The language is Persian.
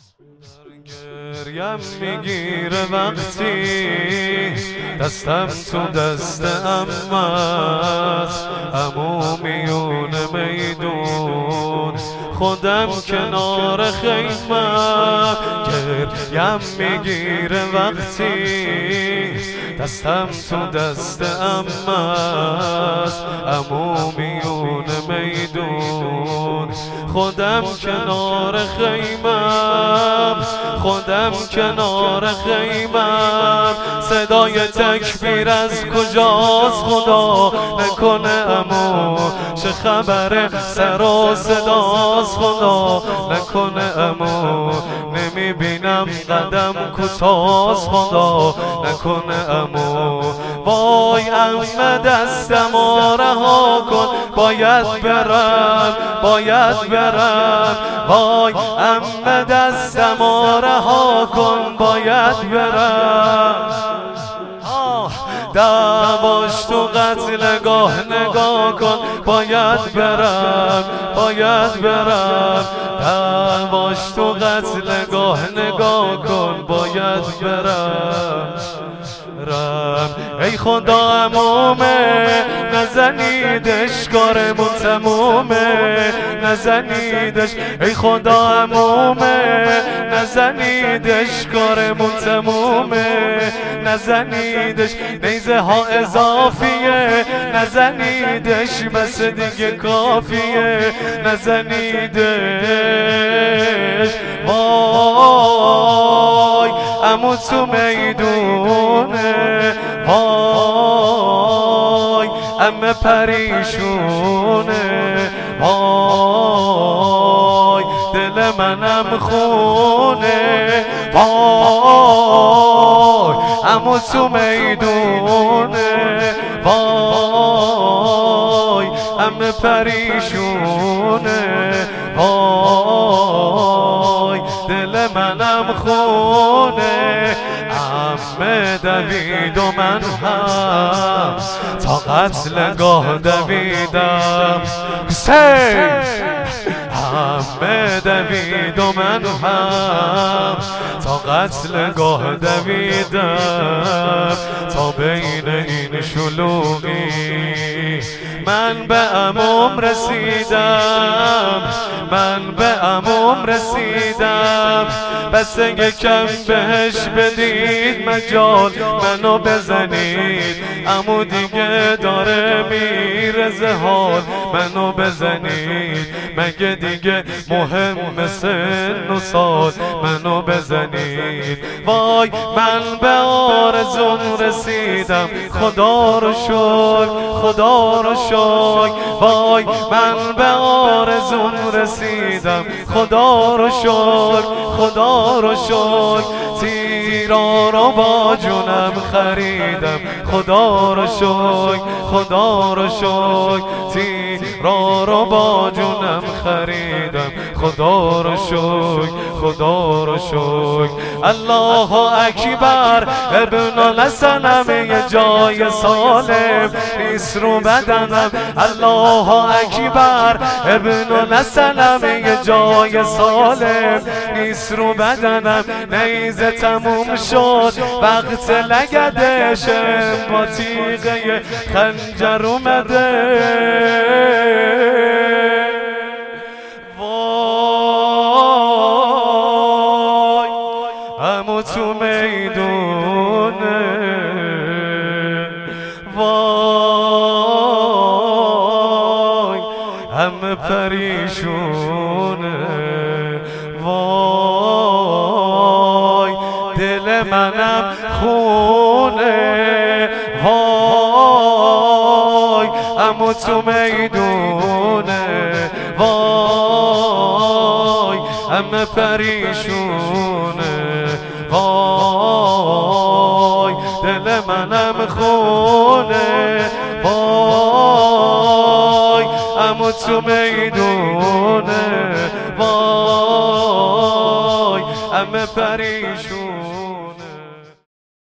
گریم میگیره وقتی دستم تو دست امت، عمو میونه میدون خودم کنار خیمه. گریم میگیره وقتی دستم تو دست امت، عمو میونه میدون خودم کنار خیمم، خودم کنار خیمم. صدای تکبیر از کجاست خدا نکنه امو، چه خبر سر و صداست خدا نکنه امو. نمیبینم قدم کوتاست خدا نکنه امو. وای عمه دستمو رها کن باید برم باید برم. وای عمه دستمو رها کن باید برم. دعواش تو قتلگاه نگاه کن باید برم باید برم. دعواش تو قتلگاه نگاه کن باید برم. ای خدا عمومه نزنیدش کارمون تمومه نزنیدش. ای خدا عمومه نزنیدش کارمون تمومه نزنیدش. نیزه ها اضافیه نزنیدش بس دیگه کافیه نزنیدش. وای عمو تو میدونه وای عمه پریشونه وای دل منم خونه وای عمو تو میدونه وای عمه پریشونه وای دل منم خونه. عمه دوید و من هم تا قتلگاه دویدم. عمه دوید و من هم تا قتلگاه دویدم. تا بین این شلوغی من به عموم رسیدم من به عموم رسیدم. بس یکم بهش بدید مجال منو بزنید. عمو دیگه داره میرزه حال منو بزنید. مگه دیگه مهم سن و سال منو بزنید. وای من به آرزون رسیدم خدا رو شکر خدا رو شکر. وای من به آرزون رسیدم خدا رو شکر خدا رو شکر. تیرا رو با جونم خریدم خدا رو شکر خدا رو شکر. تیرا رو با جونم خریدم خدا رو شکر خدا رو شکر. الله اکبر ابن الحسنم یه جای سالم نیست رو بدنم. الله اکبر ابن الحسنم یه جای سالم نیست رو بدنم. نیزه تموم شد وقت لگدشم با تیغه خنجر اومده. وای عمو تو میدونه وای عمه پریشونه وای دل منم خونه وای عمو تو میدونه وای عمه پریشونه وای دل منم خونه وای عمو تو میدونه وای عمه پریشونه.